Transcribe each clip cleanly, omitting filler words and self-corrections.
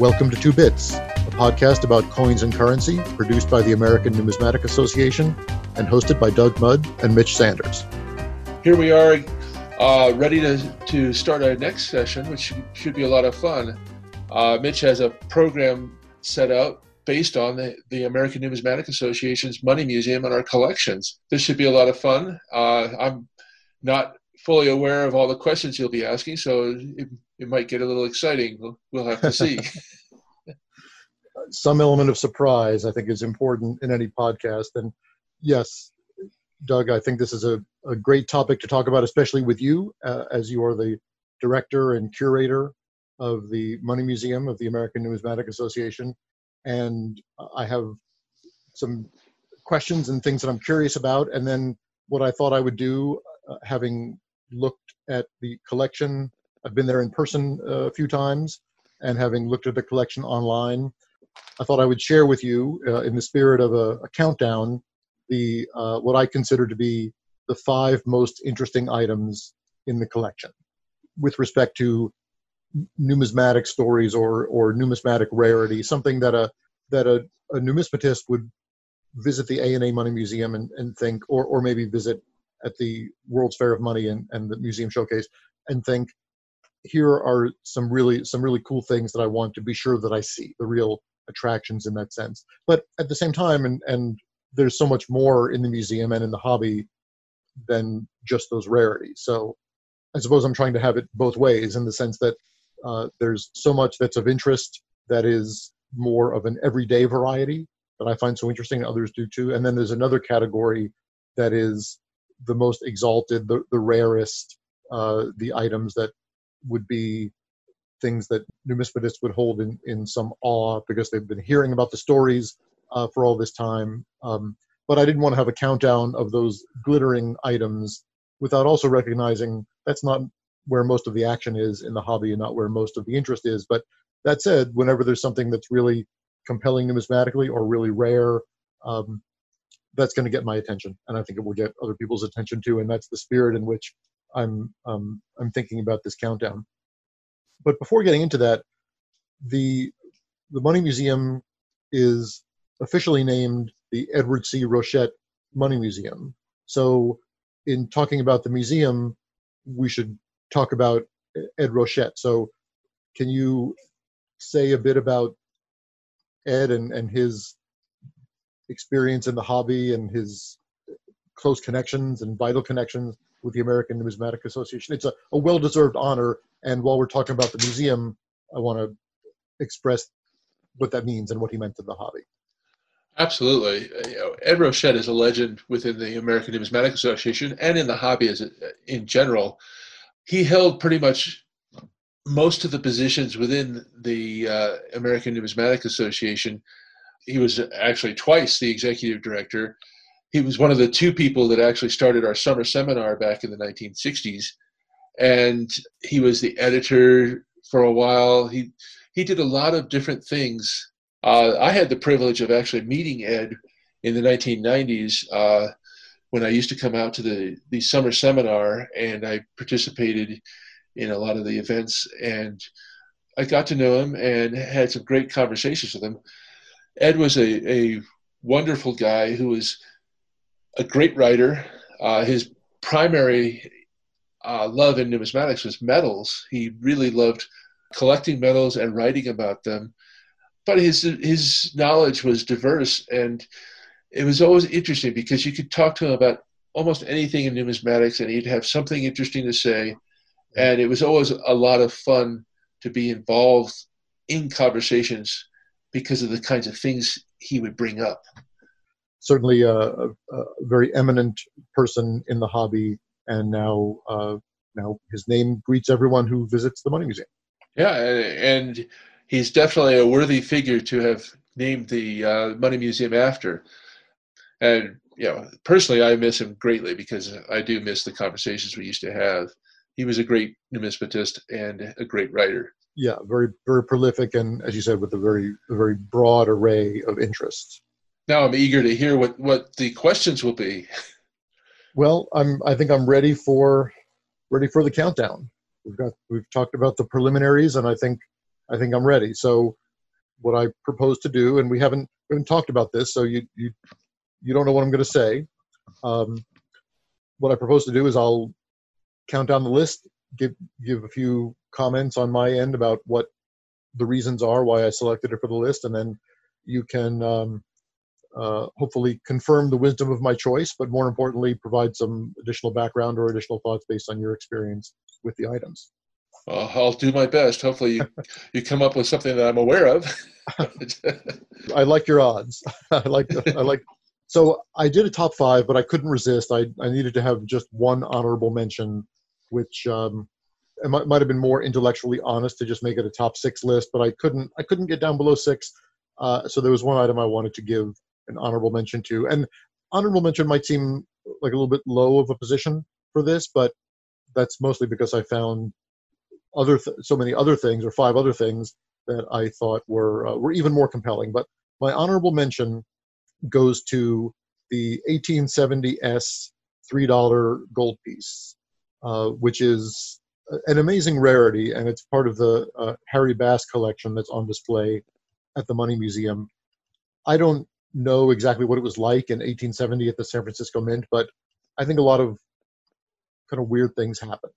Welcome to Two Bits, a podcast about coins and currency, produced by the American Numismatic Association and hosted by Doug Mudd and Mitch Sanders. Here we are, ready to start our next session, which should be a lot of fun. Mitch has a program set out based on the American Numismatic Association's Money Museum and our collections. This should be a lot of fun. I'm not fully aware of all the questions you'll be asking, so it might get a little exciting. We'll have to see. Some element of surprise, I think, is important in any podcast. And yes, Doug, I think this is a great topic to talk about, especially with you, as you are the director and curator of the Money Museum of the American Numismatic Association. And I have some questions and things that I'm curious about. And then what I thought I would do, having looked at the collection, I've been there in person a few times, and having looked at the collection online, I thought I would share with you, in the spirit of a countdown, the what I consider to be the 5 most interesting items in the collection with respect to numismatic stories or numismatic rarity, something that a numismatist would visit the A&A Money Museum and think, or maybe visit at the World's Fair of Money and the Museum Showcase and think, here are some really cool things that I want to be sure that I see, the real attractions in that sense. But at the same time, and there's so much more in the museum and in the hobby than just those rarities. So I suppose I'm trying to have it both ways, in the sense that there's so much that's of interest that is more of an everyday variety that I find so interesting, others do too. And then there's another category that is the most exalted, the rarest, the items that would be things that numismatists would hold in some awe because they've been hearing about the stories for all this time. But I didn't want to have a countdown of those glittering items without also recognizing that's not where most of the action is in the hobby and not where most of the interest is. But that said, whenever there's something that's really compelling numismatically or really rare, that's going to get my attention, and I think it will get other people's attention too. And that's the spirit in which I'm thinking about this countdown. But before getting into that, the Money Museum is officially named the Edward C. Rochette Money Museum. So in talking about the museum, we should talk about Ed Rochette. So can you say a bit about Ed and his experience in the hobby and his close connections and vital connections with the American Numismatic Association? It's a well-deserved honor. And while we're talking about the museum, I want to express what that means and what he meant to the hobby. Absolutely. Ed Rochette is a legend within the American Numismatic Association and in the hobby in general. He held pretty much most of the positions within the American Numismatic Association. He was actually twice the executive director. He was one of the 2 people that actually started our summer seminar back in the 1960s. And he was the editor for a while. He did a lot of different things. I had the privilege of actually meeting Ed in the 1990s when I used to come out to the summer seminar, and I participated in a lot of the events. And I got to know him and had some great conversations with him. Ed was a wonderful guy who was a great writer. His primary love in numismatics was medals. He really loved collecting medals and writing about them. But his knowledge was diverse, and it was always interesting because you could talk to him about almost anything in numismatics and he'd have something interesting to say. And it was always a lot of fun to be involved in conversations because of the kinds of things he would bring up. Certainly a very eminent person in the hobby, and now his name greets everyone who visits the Money Museum. Yeah, and he's definitely a worthy figure to have named the Money Museum after. And personally, I miss him greatly because I do miss the conversations we used to have. He was a great numismatist and a great writer. Yeah, very, very prolific, and as you said, with a very broad array of interests. Now I'm eager to hear what the questions will be. Well, I think I'm ready for the countdown. We've talked about the preliminaries, and I think I'm ready. So what I propose to do, and we haven't talked about this, so you don't know what I'm going to say. What I propose to do is I'll count down the list, give a few comments on my end about what the reasons are why I selected it for the list, and then you can hopefully confirm the wisdom of my choice, but more importantly, provide some additional background or additional thoughts based on your experience with the items. I'll do my best. Hopefully you come up with something that I'm aware of. I like your odds. I like. So I did a top 5, but I couldn't resist. I needed to have just one honorable mention, which it might have been more intellectually honest to just make it a top 6 list, but I couldn't get down below 6. So there was one item I wanted to give an honorable mention to, and honorable mention might seem like a little bit low of a position for this, but that's mostly because I found so many other things, or 5 other things that I thought were even more compelling. But my honorable mention goes to the 1870s $3 gold piece, which is an amazing rarity, and it's part of the Harry Bass collection that's on display at the Money Museum. I don't know exactly what it was like in 1870 at the San Francisco Mint, but I think a lot of kind of weird things happened.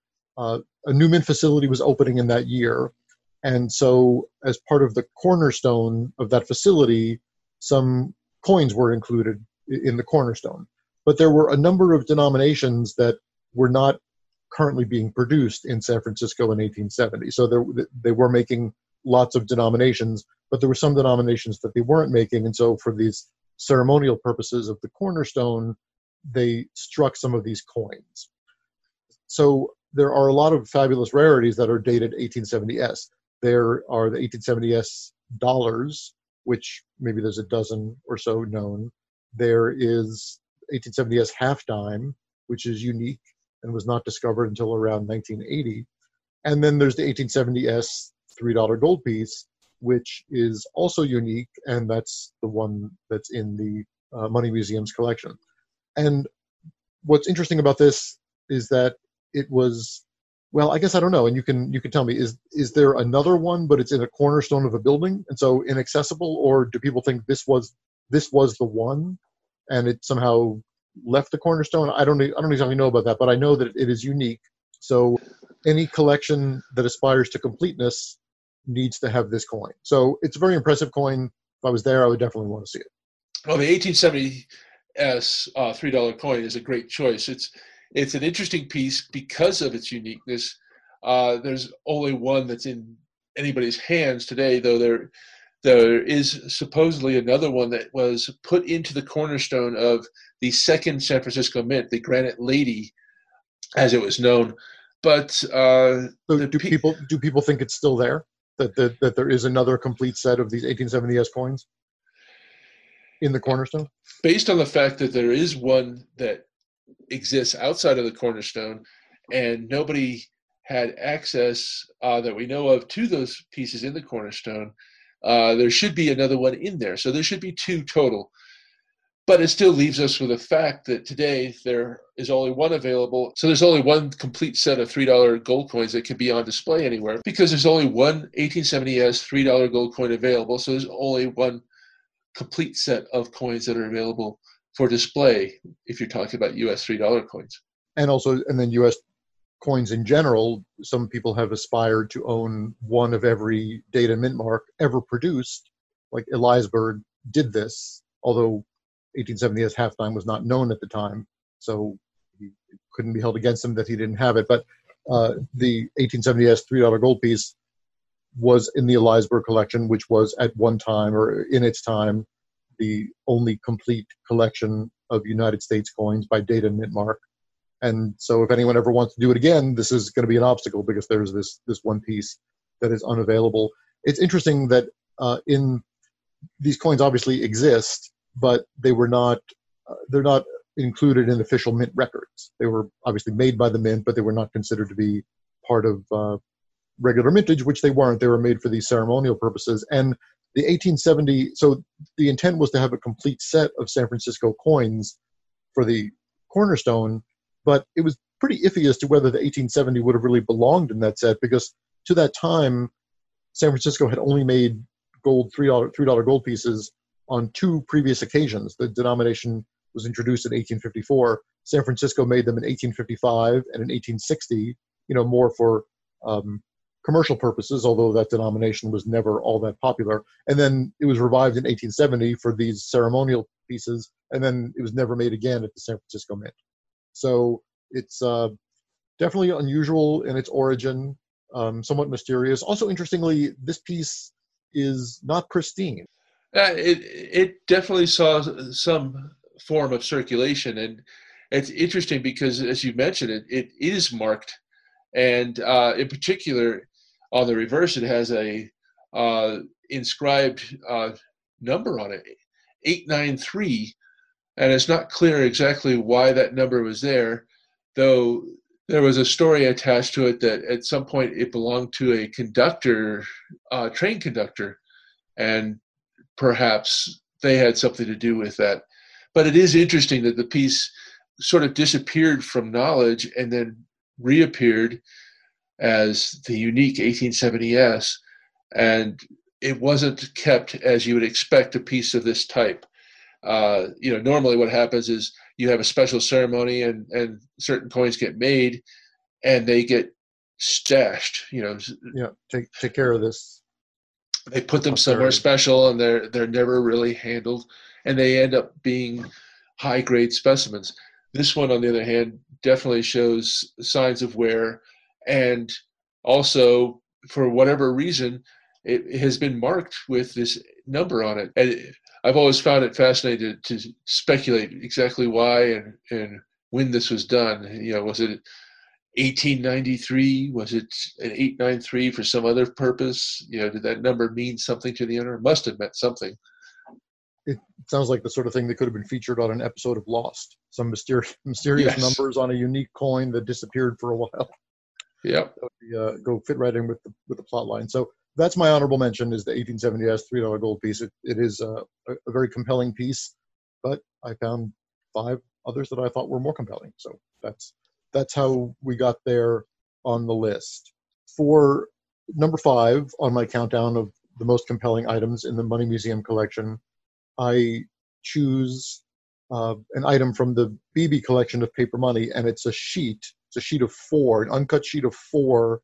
A new mint facility was opening in that year, and so as part of the cornerstone of that facility, some coins were included in the cornerstone. But there were a number of denominations that were not currently being produced in San Francisco in 1870. So they were making lots of denominations, but there were some denominations that they weren't making. And so for these ceremonial purposes of the cornerstone, they struck some of these coins. So there are a lot of fabulous rarities that are dated 1870s. There are the 1870s dollars, which maybe there's a dozen or so known. There is 1870s half dime, which is unique and was not discovered until around 1980. And then there's the 1870s $3 gold piece, which is also unique, and that's the one that's in the Money Museum's collection. And what's interesting about this is that it was, well, I guess I don't know, and you can tell me, is there another one, but it's in a cornerstone of a building, and so inaccessible, or do people think this was the one, and it somehow left the cornerstone? I don't exactly know about that, but I know that it is unique. So any collection that aspires to completeness needs to have this coin. So it's a very impressive coin. If I was there, I would definitely want to see it. Well, the 1870s $3 coin is a great choice. It's an interesting piece because of its uniqueness. There's only one that's in anybody's hands today, though there is supposedly another one that was put into the cornerstone of the second San Francisco Mint, the Granite Lady, as it was known. But so do people think it's still there? That there is another complete set of these 1870s coins in the cornerstone? Based on the fact that there is one that exists outside of the cornerstone, and nobody had access that we know of to those pieces in the cornerstone, there should be another one in there. So there should be 2 total. But it still leaves us with the fact that today there is only one available. So there's only one complete set of $3 gold coins that can be on display anywhere, because there's only one 1870s $3 gold coin available. So there's only one complete set of coins that are available for display if you're talking about US $3 coins. And then US coins in general, some people have aspired to own one of every date and mint mark ever produced. Like Eliasberg did this, although 1870s half dime was not known at the time, so it couldn't be held against him that he didn't have it. But the 1870s $3 gold piece was in the Eliasberg collection, which was at one time, or in its time, the only complete collection of United States coins by date and mint mark. And so if anyone ever wants to do it again, this is going to be an obstacle, because there's this one piece that is unavailable. It's interesting that in these coins obviously exist, but they're not included in official mint records. They were obviously made by the mint, but they were not considered to be part of regular mintage, which they weren't. They were made for these ceremonial purposes. And the 1870, so the intent was to have a complete set of San Francisco coins for the cornerstone, but it was pretty iffy as to whether the 1870 would have really belonged in that set, because to that time, San Francisco had only made gold $3 gold pieces on two previous occasions. The denomination was introduced in 1854. San Francisco made them in 1855 and in 1860, more for commercial purposes, although that denomination was never all that popular. And then it was revived in 1870 for these ceremonial pieces, and then it was never made again at the San Francisco Mint. So it's definitely unusual in its origin, somewhat mysterious. Also, interestingly, this piece is not pristine. It definitely saw some form of circulation, and it's interesting because, as you mentioned, it is marked, and in particular, on the reverse, it has a inscribed number on it, 893, and it's not clear exactly why that number was there, though there was a story attached to it that at some point it belonged to a conductor, train conductor, and perhaps they had something to do with that. But it is interesting that the piece sort of disappeared from knowledge and then reappeared as the unique 1870S, and it wasn't kept as you would expect a piece of this type. Normally what happens is you have a special ceremony and certain coins get made and they get stashed. Take care of this. They put them somewhere special, and they're never really handled, and they end up being high grade specimens. This one, on the other hand, definitely shows signs of wear, and also, for whatever reason, it has been marked with this number on it. And I've always found it fascinating to speculate exactly why and when this was done. Was it 1893? Was it an 893 for some other purpose? Did that number mean something to the owner? It must have meant something. It sounds like the sort of thing that could have been featured on an episode of Lost. Some mysterious Yes. numbers on a unique coin that disappeared for a while. Yeah. Go fit right in with the plot line. So that's my honorable mention, is the 1870S $3 gold piece. It is a very compelling piece, but I found 5 others that I thought were more compelling. So that's how we got there on the list. For number 5 on my countdown of the most compelling items in the Money Museum collection, I choose an item from the Beebe collection of paper money, and it's a sheet. It's a sheet of 4, an uncut sheet of 4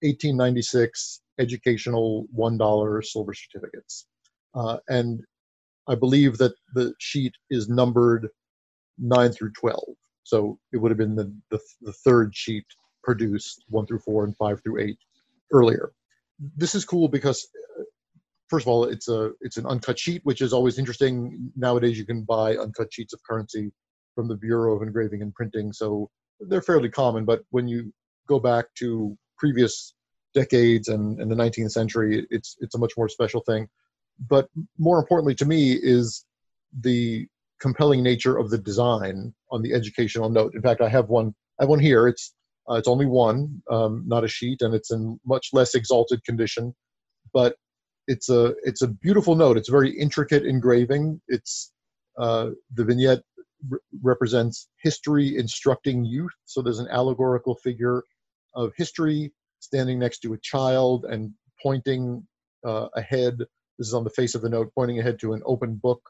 1896 educational $1 silver certificates. And I believe that the sheet is numbered 9 through 12. So it would have been the third sheet produced, 1 through 4 and 5 through 8 earlier. This is cool because, first of all, it's an uncut sheet, which is always interesting. Nowadays, you can buy uncut sheets of currency from the Bureau of Engraving and Printing, so they're fairly common. But when you go back to previous decades and the 19th century, it's a much more special thing. But more importantly to me is the compelling nature of the design on the educational note. In fact, I have one here. It's only one, not a sheet, and it's in much less exalted condition, but it's a beautiful note. It's a very intricate engraving. It's the vignette represents history instructing youth. So there's an allegorical figure of history standing next to a child and pointing ahead. This is on the face of the note, pointing ahead to an open book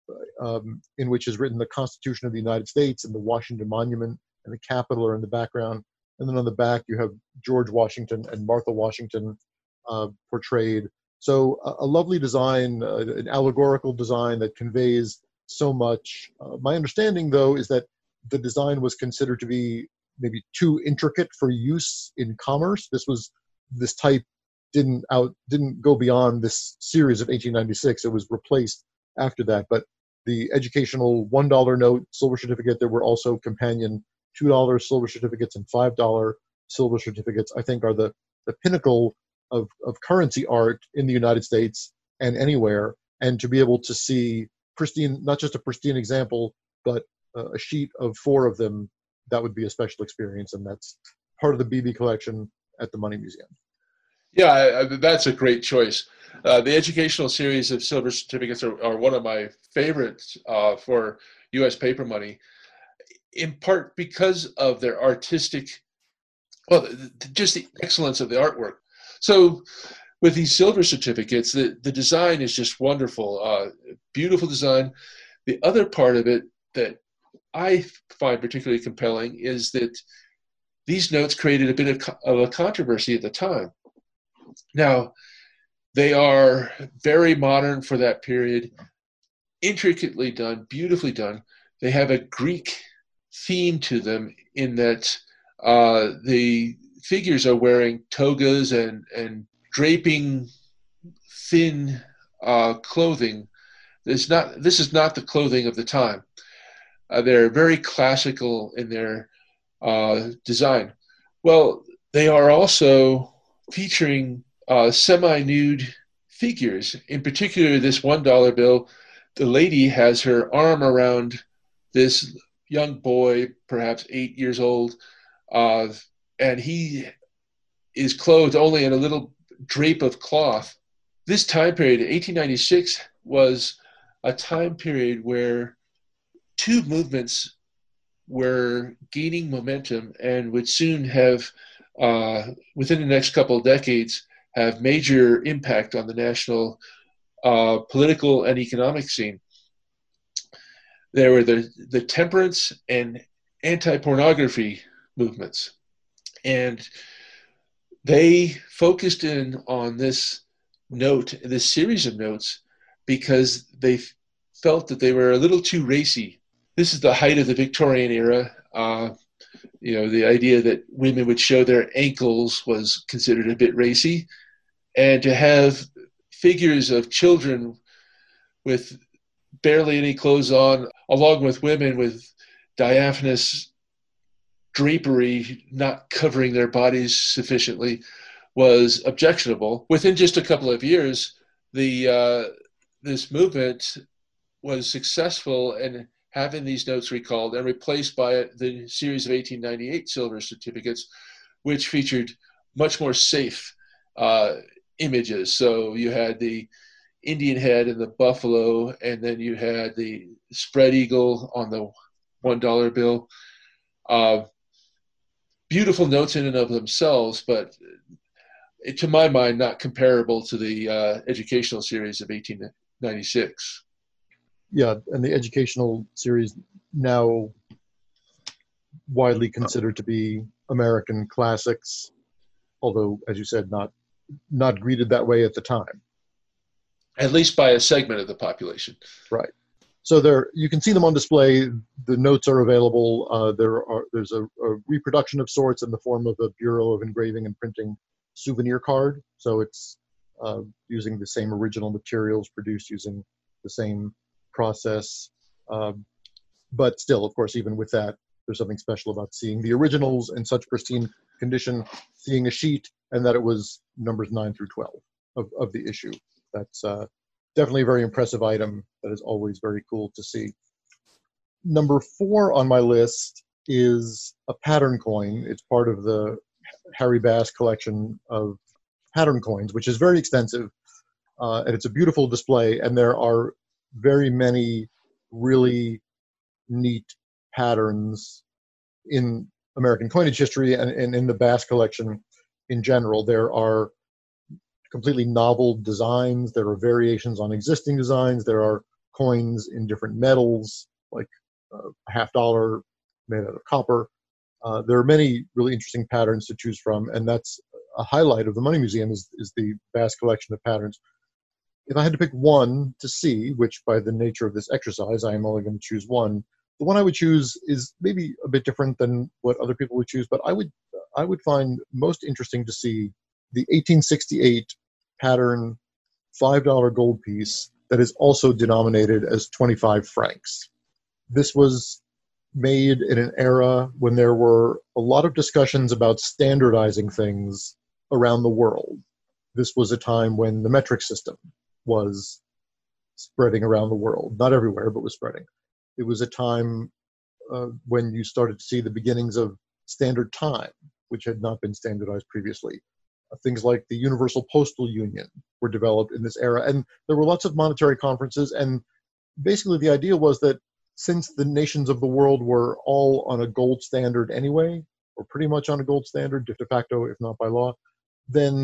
in which is written the Constitution of the United States, and the Washington Monument and the Capitol are in the background. And then on the back, you have George Washington and Martha Washington portrayed. So a lovely design, an allegorical design that conveys so much. My understanding, though, is that the design was considered to be maybe too intricate for use in commerce. This type didn't go beyond this series of 1896. It was replaced after that. But the educational $1 note silver certificate, there were also companion $2 silver certificates and $5 silver certificates, I think are the pinnacle of currency art in the United States and anywhere. And to be able to see pristine, not just a pristine example, but a sheet of 4 of them, that would be a special experience. And that's part of the Beebe collection at the Money Museum. Yeah, that's a great choice. The educational series of silver certificates are one of my favorites for U.S. paper money, in part because of their artistic, just the excellence of the artwork. So with these silver certificates, the design is just wonderful, beautiful design. The other part of it that I find particularly compelling is that these notes created a bit of a controversy at the time. Now, they are very modern for that period, intricately done, beautifully done. They have a Greek theme to them in that the figures are wearing togas and draping thin clothing. This is not the clothing of the time. They're very classical in their design. Well, they are also featuring semi-nude figures. In particular, this $1 bill, the lady has her arm around this young boy, perhaps 8 years old, and he is clothed only in a little drape of cloth. This time period, 1896, was a time period where two movements were gaining momentum and would soon have, within the next couple of decades, have major impact on the national political and economic scene. There were the temperance and anti-pornography movements. And they focused in on this series of notes, because they felt that they were a little too racy. This is the height of the Victorian era. The idea that women would show their ankles was considered a bit racy. And to have figures of children with barely any clothes on, along with women with diaphanous drapery not covering their bodies sufficiently, was objectionable. Within just a couple of years, this movement was successful in having these notes recalled and replaced by the series of 1898 silver certificates, which featured much more safe images. So you had the Indian head and the buffalo, and then you had the spread eagle on the $1 bill. Beautiful notes in and of themselves, but to my mind, not comparable to the educational series of 1896. Yeah, and the educational series, now widely considered to be American classics, although, as you said, not greeted that way at the time. At least by a segment of the population. Right. So you can see them on display. The notes are available. There's a reproduction of sorts in the form of a Bureau of Engraving and Printing souvenir card. So it's using the same original materials, produced using the same process. But still, of course, even with that, there's something special about seeing the originals in such pristine condition, seeing a sheet, and that it was numbers 9 through 12 of the issue. That's definitely a very impressive item that is always very cool to see. Number 4 on my list is a pattern coin. It's part of the Harry Bass collection of pattern coins, which is very extensive, and it's a beautiful display, and there are very many really neat patterns in American coinage history and in the Bass collection in general. There are completely novel designs. There are variations on existing designs. There are coins in different metals, like a $50 made out of copper. There are many really interesting patterns to choose from, and that's a highlight of the Money Museum is the vast collection of patterns. If I had to pick one to see, which by the nature of this exercise, I am only going to choose one, the one I would choose is maybe a bit different than what other people would choose, but I would find most interesting to see the 1868 pattern $5 gold piece that is also denominated as 25 francs. This was made in an era when there were a lot of discussions about standardizing things around the world. This was a time when the metric system was spreading around the world, not everywhere, but was spreading. It was a time when you started to see the beginnings of standard time, which had not been standardized previously. Things like the Universal Postal Union were developed in this era, and there were lots of monetary conferences, and basically the idea was that since the nations of the world were all on a gold standard anyway, or pretty much on a gold standard, de facto, if not by law, then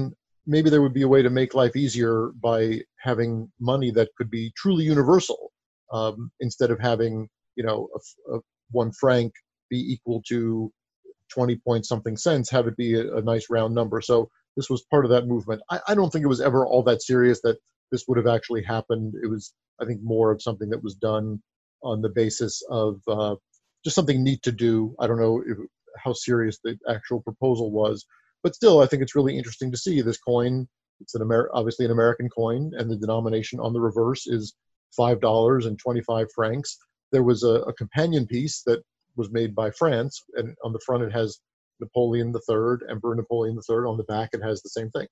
maybe there would be a way to make life easier by having money that could be truly universal, instead of having, a 1 franc be equal to 20 point something cents, have it be a nice round number. So this was part of that movement. I don't think it was ever all that serious that this would have actually happened. It was, I think, more of something that was done on the basis of just something neat to do. I don't know how serious the actual proposal was, but still, I think it's really interesting to see this coin. It's obviously an American coin, and the denomination on the reverse is $5.25. There was a companion piece that was made by France, and on the front it has Napoleon III, Emperor Napoleon III. On the back it has the same thing,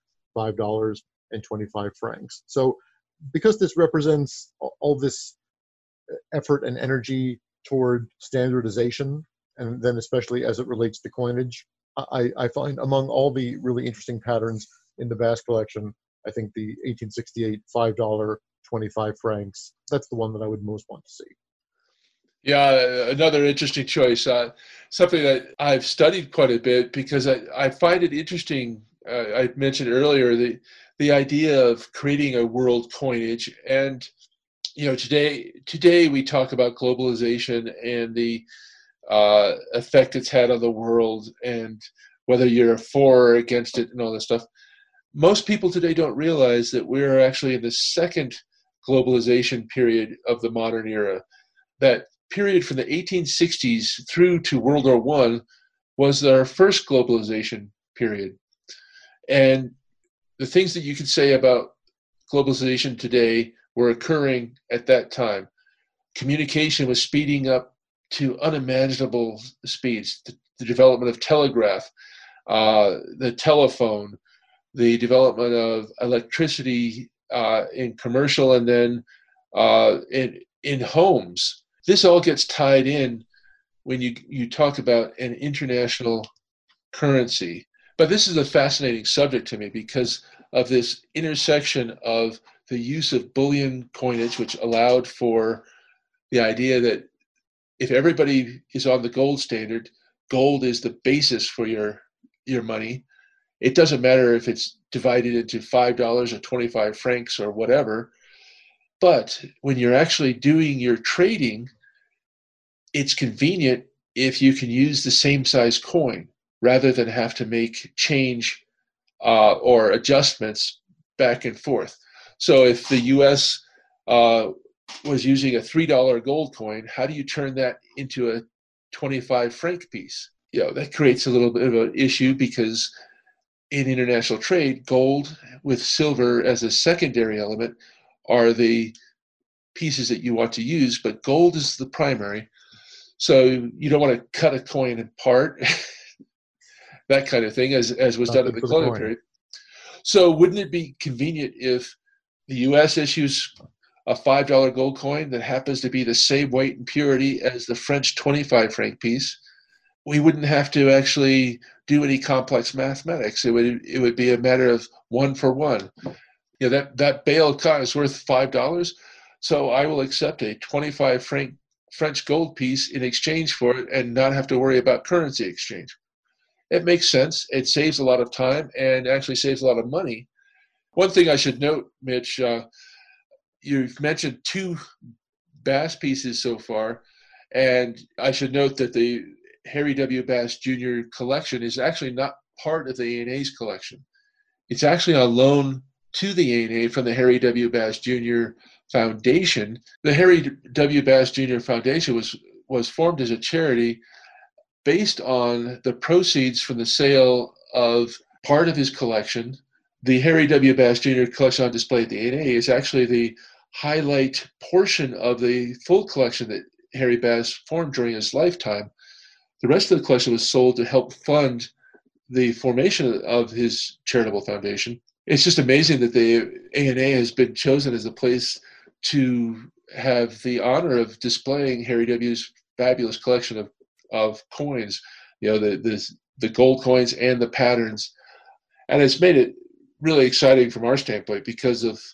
$5.25. So because this represents all this effort and energy toward standardization, and then especially as it relates to coinage, I find among all the really interesting patterns in the Bass collection, I think the 1868 $5.25, that's the one that I would most want to see. Yeah, another interesting choice. Something that I've studied quite a bit because I find it interesting. I mentioned earlier the idea of creating a world coinage, and today we talk about globalization and the effect it's had on the world, and whether you're for or against it and all this stuff. Most people today don't realize that we're actually in the second globalization period of the modern era. That period from the 1860s through to World War I was our first globalization period. And the things that you can say about globalization today were occurring at that time. Communication was speeding up to unimaginable speeds. The development of telegraph, the telephone, the development of electricity in commercial, and then in homes. This all gets tied in when you talk about an international currency. But this is a fascinating subject to me because of this intersection of the use of bullion coinage, which allowed for the idea that if everybody is on the gold standard, gold is the basis for your money. It doesn't matter if it's divided into $5 or 25 francs or whatever. But when you're actually doing your trading, it's convenient if you can use the same size coin rather than have to make change or adjustments back and forth. So if the US was using a $3 gold coin, how do you turn that into a 25 franc piece? That creates a little bit of an issue because in international trade, gold with silver as a secondary element are the pieces that you want to use, but gold is the primary. So you don't want to cut a coin apart, that kind of thing, as was done in the colonial period. So wouldn't it be convenient if the U.S. issues a $5 gold coin that happens to be the same weight and purity as the French 25 franc piece? We wouldn't have to actually do any complex mathematics. It would be a matter of one for one. That bale of cotton is worth $5, so I will accept a 25 franc French gold piece in exchange for it and not have to worry about currency exchange. It makes sense. It saves a lot of time and actually saves a lot of money. One thing I should note, Mitch, you've mentioned 2 Bass pieces so far, and I should note that the Harry W. Bass Jr. collection is actually not part of the ANA's collection. It's actually on loan to the ANA from the Harry W. Bass Jr. Foundation. The Harry W. Bass Jr. Foundation was formed as a charity based on the proceeds from the sale of part of his collection. The Harry W. Bass Jr. collection on display at the ANA is actually the highlight portion of the full collection that Harry Bass formed during his lifetime. The rest of the collection was sold to help fund the formation of his charitable foundation. It's just amazing that the ANA has been chosen as a place to have the honor of displaying Harry W.'s fabulous collection of coins, the gold coins and the patterns. And it's made it really exciting from our standpoint because of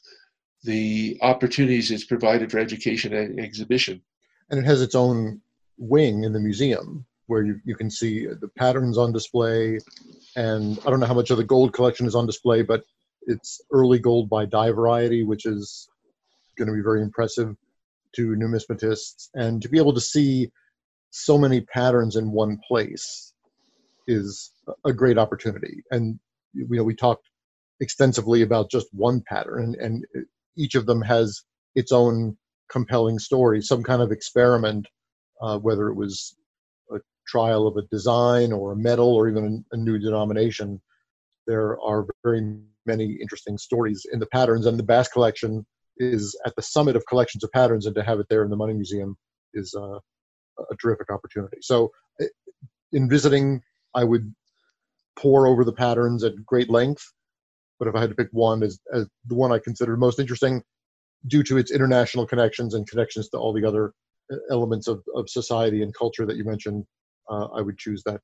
the opportunities it's provided for education and exhibition. And it has its own wing in the museum where you can see the patterns on display. And I don't know how much of the gold collection is on display, but it's early gold by dye variety, which is going to be very impressive to numismatists. And to be able to see so many patterns in one place is a great opportunity. And we talked extensively about just one pattern, and each of them has its own compelling story, some kind of experiment, whether it was a trial of a design or a metal or even a new denomination. There are very many interesting stories in the patterns, and the Bass collection is at the summit of collections of patterns, and to have it there in the Money Museum is a terrific opportunity. So in visiting, I would pore over the patterns at great length, but if I had to pick one as the one I consider most interesting, due to its international connections and connections to all the other elements of society and culture that you mentioned, I would choose that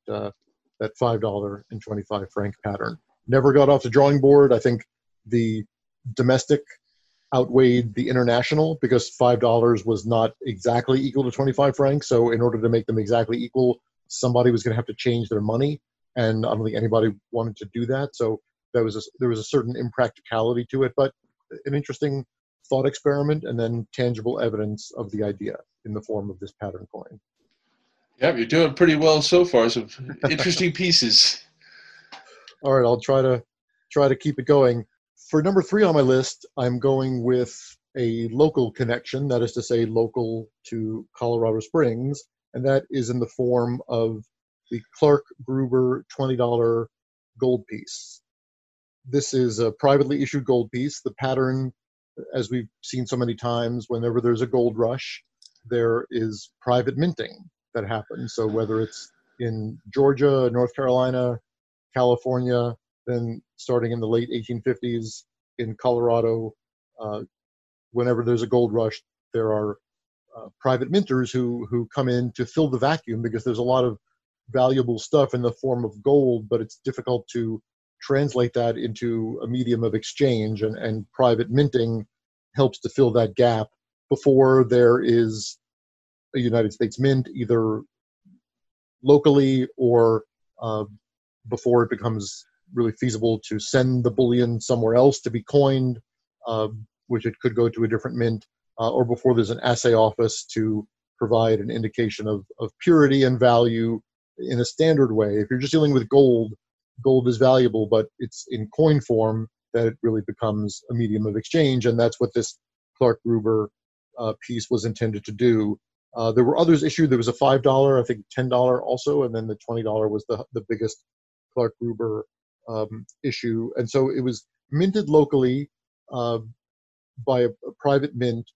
$5.25 pattern. Never got off the drawing board. I think the domestic outweighed the international because $5 was not exactly equal to 25 francs. So in order to make them exactly equal, somebody was going to have to change their money, and I don't think anybody wanted to do that. So there was a certain impracticality to it, but an interesting thought experiment, and then tangible evidence of the idea in the form of this pattern coin. Yeah, you're doing pretty well so far. Some interesting pieces. All right, I'll try to keep it going. For number 3 on my list, I'm going with a local connection, that is to say local to Colorado Springs, and that is in the form of the Clark Gruber $20 gold piece. This is a privately issued gold piece. The pattern, as we've seen so many times, whenever there's a gold rush, there is private minting that happens. So whether it's in Georgia, North Carolina, California, then starting in the late 1850s in Colorado, whenever there's a gold rush, there are private minters who come in to fill the vacuum, because there's a lot of valuable stuff in the form of gold, but it's difficult to translate that into a medium of exchange, and private minting helps to fill that gap before there is a United States Mint, either locally or before it becomes really feasible to send the bullion somewhere else to be coined, which it could go to a different mint, or before there's an assay office to provide an indication of purity and value in a standard way. If you're just dealing with gold is valuable, but it's in coin form that it really becomes a medium of exchange, and that's what this Clark Gruber piece was intended to do. There were others issued. There was a $5, I think $10 also, and then the $20 was the biggest Clark Gruber issue. And so it was minted locally by a private mint.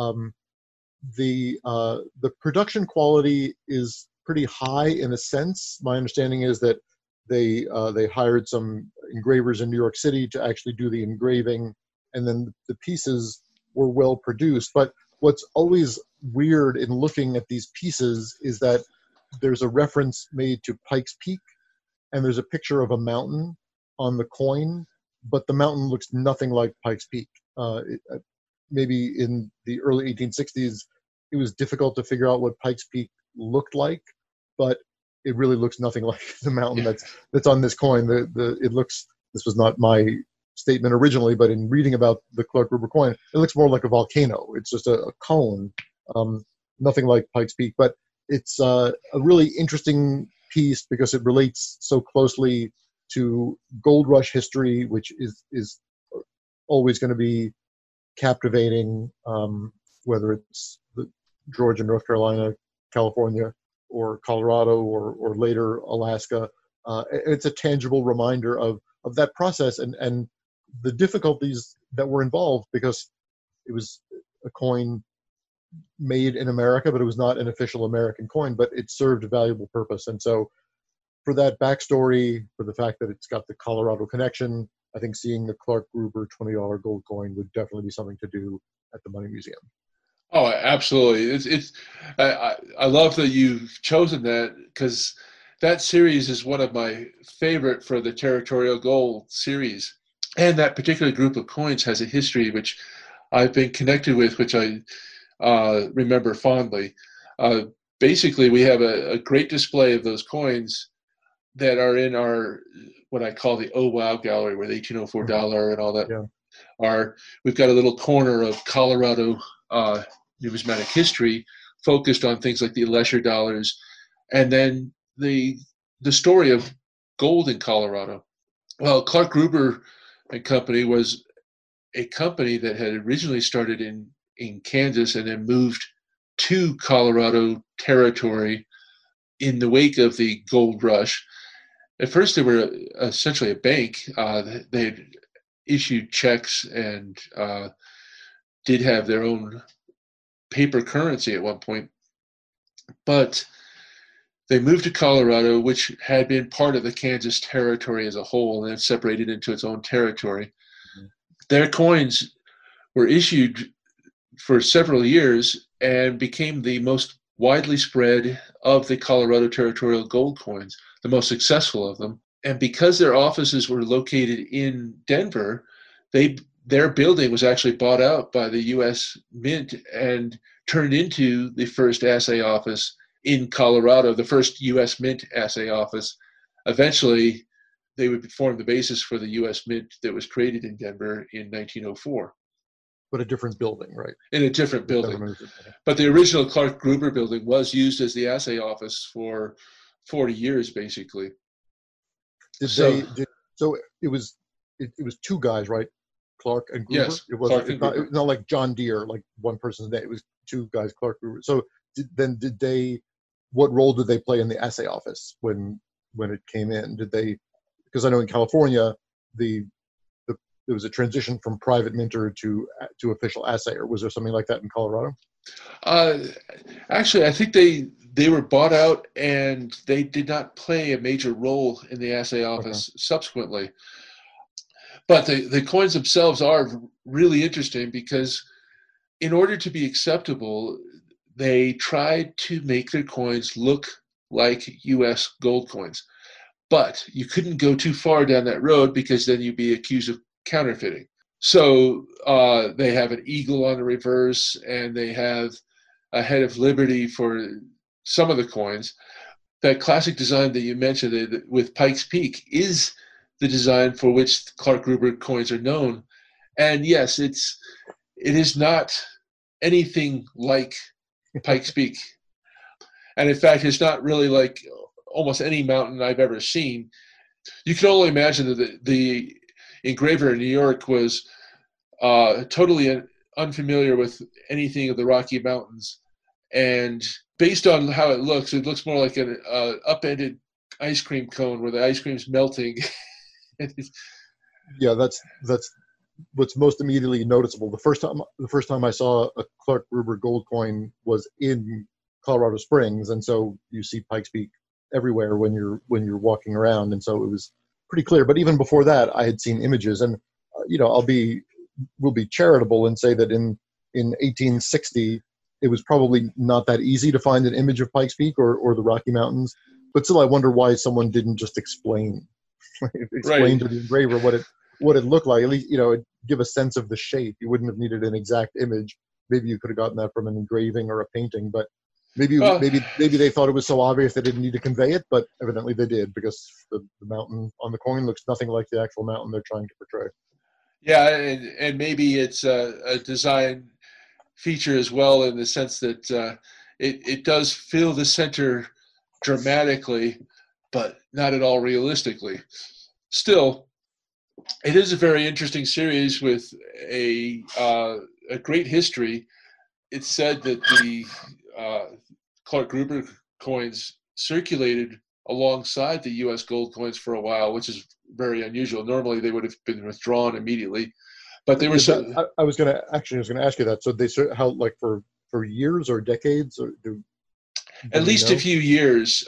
The production quality is pretty high in a sense. My understanding is that they hired some engravers in New York City to actually do the engraving, and then the pieces were well produced. But what's always weird in looking at these pieces is that there's a reference made to Pikes Peak, and there's a picture of a mountain on the coin, but the mountain looks nothing like Pikes Peak. Maybe in the early 1860s, it was difficult to figure out what Pikes Peak looked like, but it really looks nothing like the mountain that's on this coin. It looks, this was not my statement originally, but in reading about the Clark Gruber coin, it looks more like a volcano. It's just a cone, nothing like Pikes Peak. But it's a really interesting piece because it relates so closely to gold rush history, which is always going to be captivating, whether it's Georgia, North Carolina, California, or Colorado, or later Alaska. It's a tangible reminder of that process and the difficulties that were involved, because it was a coin made in America, but it was not an official American coin, but it served a valuable purpose. And so for that backstory, for the fact that it's got the Colorado connection, I think seeing the Clark Gruber $20 gold coin would definitely be something to do at the Money Museum. Oh, absolutely. I love that you've chosen that, because that series is one of my favorite for the Territorial Gold series. And that particular group of coins has a history which I've been connected with, which I remember fondly. Basically, we have a great display of those coins that are in our, what I call the Oh Wow Gallery, where the 1804 dollar and all that Yeah. are. We've got a little corner of Colorado numismatic history focused on things like the Lesher dollars, and then the story of gold in Colorado. Well, Clark Gruber and Company was a company that had originally started in Kansas and then moved to Colorado territory in the wake of the gold rush. At first, they were essentially a bank. They had issued checks and did have their own paper currency at one point. But they moved to Colorado, which had been part of the Kansas territory as a whole, and then separated into its own territory. Mm-hmm. Their coins were issued for several years and became the most widely spread of the Colorado territorial gold coins, the most successful of them. And because their offices were located in Denver, their building was actually bought out by the U.S. Mint and turned into the first assay office in Colorado, the first U.S. Mint assay office. Eventually, they would form the basis for the U.S. Mint that was created in Denver in 1904. But a different building, right? In a different building. But the original Clark Gruber building was used as the assay office for 40 years, basically. So it was two guys, right? Clark and Gruber? Yes, it was not like John Deere, like one person's name. It was two guys, Clark Gruber. So what role did they play in the assay office when it came in? Because I know in California, there was a transition from private minter to official assayer. Was there something like that in Colorado? Actually, I think they were bought out and they did not play a major role in the assay office subsequently. But the coins themselves are really interesting because in order to be acceptable, they tried to make their coins look like U.S. gold coins. But you couldn't go too far down that road because then you'd be accused of counterfeiting. So they have an eagle on the reverse, and they have a head of liberty for some of the coins. That classic design that you mentioned with Pikes Peak is the design for which Clark Gruber coins are known. And yes, it is not anything like Pikes Peak. And in fact, it's not really like almost any mountain I've ever seen. You can only imagine that the engraver in New York was totally unfamiliar with anything of the Rocky Mountains. And based on how it looks more like an upended ice cream cone where the ice cream's melting. Yeah, that's what's most immediately noticeable. The first time I saw a Clark Gruber gold coin was in Colorado Springs, and so you see Pikes Peak everywhere when you're walking around, and so it was pretty clear. But even before that, I had seen images, and we'll be charitable and say that in 1860 it was probably not that easy to find an image of Pikes Peak or the Rocky Mountains. But still, I wonder why someone didn't just explain to the engraver what it looked like. At least give a sense of the shape. You wouldn't have needed an exact image. Maybe you could have gotten that from an engraving or a painting, but maybe they thought it was so obvious they didn't need to convey it, but evidently they did, because the mountain on the coin looks nothing like the actual mountain they're trying to portray. Yeah, and maybe it's a design feature as well, in the sense that it does fill the center dramatically, but not at all realistically. Still, it is a very interesting series with a great history. It's said that the Clark Gruber coins circulated alongside the U.S. gold coins for a while, which is very unusual. Normally, they would have been withdrawn immediately, but they were. I was going to ask you that. So they for years or decades, or at least a few years.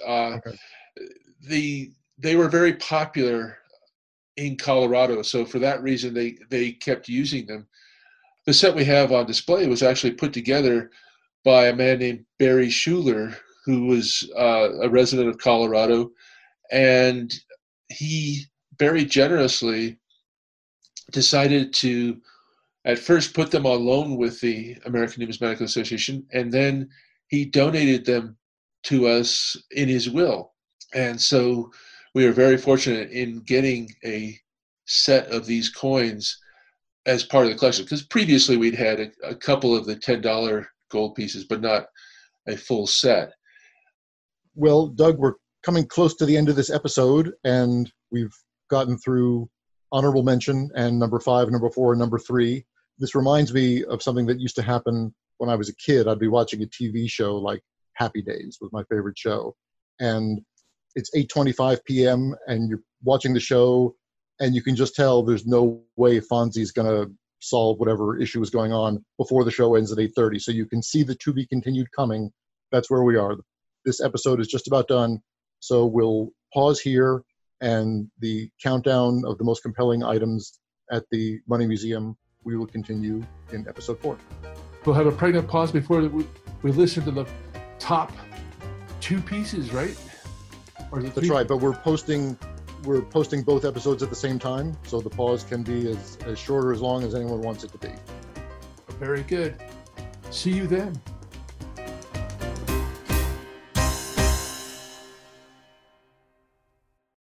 They were very popular in Colorado, so for that reason, they kept using them. The set we have on display was actually put together by a man named Barry Schuler, who was a resident of Colorado, and he very generously decided to at first put them on loan with the American Numismatic Association, and then he donated them to us in his will. And so we are very fortunate in getting a set of these coins as part of the collection, because previously we'd had a couple of the $10 gold pieces, but not a full set. Well, Doug, we're coming close to the end of this episode, and we've gotten through honorable mention and number 5, number 4, and number 3. This reminds me of something that used to happen when I was a kid. I'd be watching a TV show like Happy Days was my favorite show. And it's 8:25 p.m. and you're watching the show and you can just tell there's no way Fonzie's going to solve whatever issue is going on before the show ends at 8:30. So you can see the to be continued coming. That's where we are. This episode is just about done. So we'll pause here, and the countdown of the most compelling items at the Money Museum, we will continue in episode 4. We'll have a pregnant pause before we listen to the top 2 pieces, right? Or the That's right, but we're posting both episodes at the same time, so the pause can be as short or as long as anyone wants it to be. Very good. See you then.